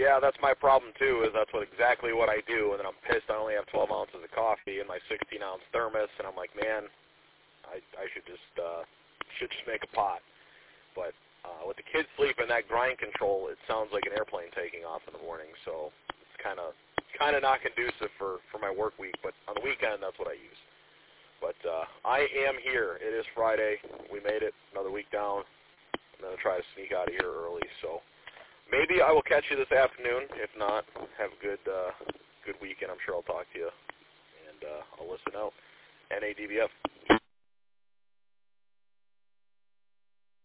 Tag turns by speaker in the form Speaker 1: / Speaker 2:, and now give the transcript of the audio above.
Speaker 1: Yeah, that's my problem too. Is that's exactly what I do, and then I'm pissed. I only have 12 ounces of coffee in my 16-ounce thermos, and I'm like, man, I should just make a pot. But with the kids sleeping, that grind control, it sounds like an airplane taking off in the morning. So it's kind of not conducive for my work week. But on the weekend, that's what I use. But I am here. It is Friday. We made it another week down. I'm going to try to sneak out of here early. So maybe I will catch you this afternoon. If not, have a good weekend. I'm sure I'll talk to you. And I'll listen out. NADBF.